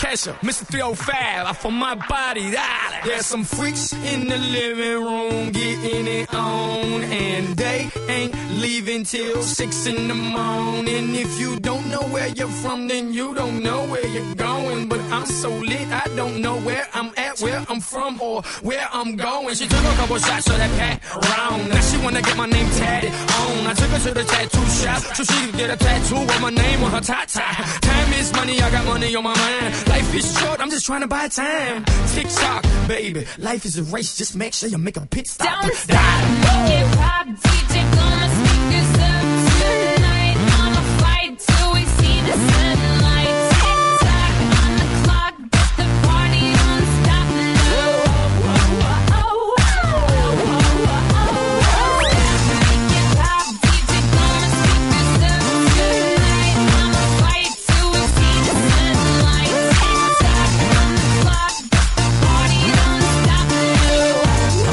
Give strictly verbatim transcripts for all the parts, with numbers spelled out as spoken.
Kesha, Mister three oh five, I for my body, that. There's some freaks in the living room getting it on, and they ain't leaving till six in the morning. If you don't know where you're from, then you don't know where you're going. But I'm so lit, I don't know where I'm at, where I'm from, or where I'm going. She took a couple shots of that pat round. Now she wanna get my name tatted on. I took her to the tattoo shop so she could get a tattoo with my name on her tata. Time is money, I got money on my mind. Life is short, I'm just trying to buy time. Tick tock, baby, life is a race. Just make sure you make a pit stop. Don't stop, make it pop, D J gonna speakers up tonight. I'ma fight till we see the sunlight. Tick tock on the clock, but the party don't stop now. Oh, oh, oh, oh, oh. Make it pop, D J gonna speakers up tonight. I'ma fight till we see the sunlight. Tick tock on the clock, but the party don't stop now.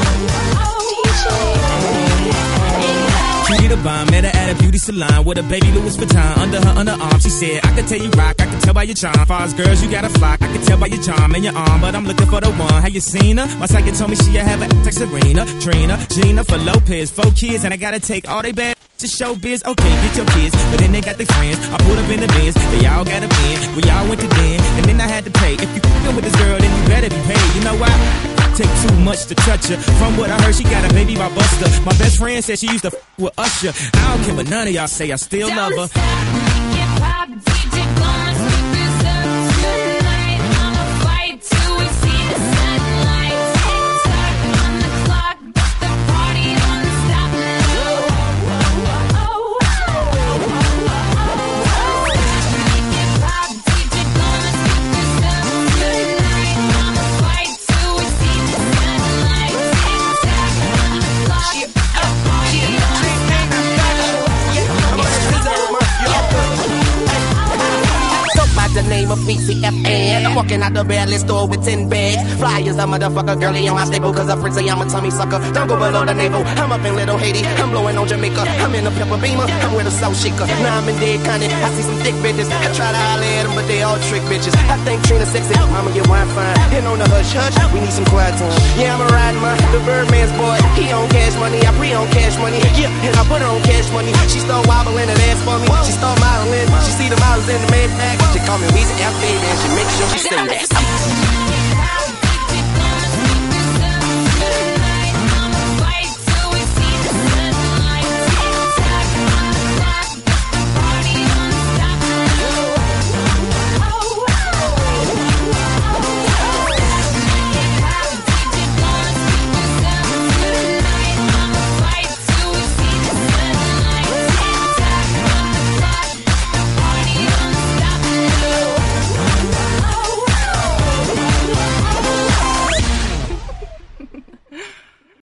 Treated a bomb, met her at a beauty salon with a baby Louis Vuitton under her underarm. She said, I could tell you rock, I could tell by your charm. Far as girls, you got a flock, I could tell by your charm and your arm. But I'm looking for the one, have you seen her? My psychic told me she have a like Serena, Trina, Gina, for Lopez. Four kids and I gotta take all they bad to show biz. Okay, get your kids, but then they got their friends. I put up in the bins, they all got a bin. We all went to den, and then I had to pay. If you f***ing with this girl, then you better be paid. You know why? Take too much to touch her. From what I heard, she got a baby by Buster. My best friend said she used to f with Usher. I don't care what none of y'all say, I still Don't love her. stop, make it pop, D J gonna speakers up tonight. I'ma fight till we see the sunlight. Tick tock on the clock, but the party don't stop now. Oh, oh, oh, oh, oh. Make it pop, D J gonna speakers up tonight. I'ma fight till we see the sunlight. Tick tock on the clock, but the party don't stop now. By the name of B C F N, I'm walking out the barrel store with ten bags. Flyers, a motherfucker, girlie on my staple. Cause I'm fritzy, I'm a tummy sucker. Don't go below the navel. I'm up in Little Haiti, I'm blowing on Jamaica. I'm in a pepper beamer, I'm with a South Shaker. Now I'm in dead Connie, I see some thick bitches. I try to holler at them, but they all trick bitches. I think Trina sexy, I'ma get wine fine. And on the hush hush, we need some quiet time. Yeah, I'm a riding my, the Birdman's boy. He on cash money, I pre on cash money. Yeah, and I put her on cash money. She start wobbling that ass for me. She start modeling, she see the models in the Maybach. She call me Weezy F, baby, and she make sure she say that.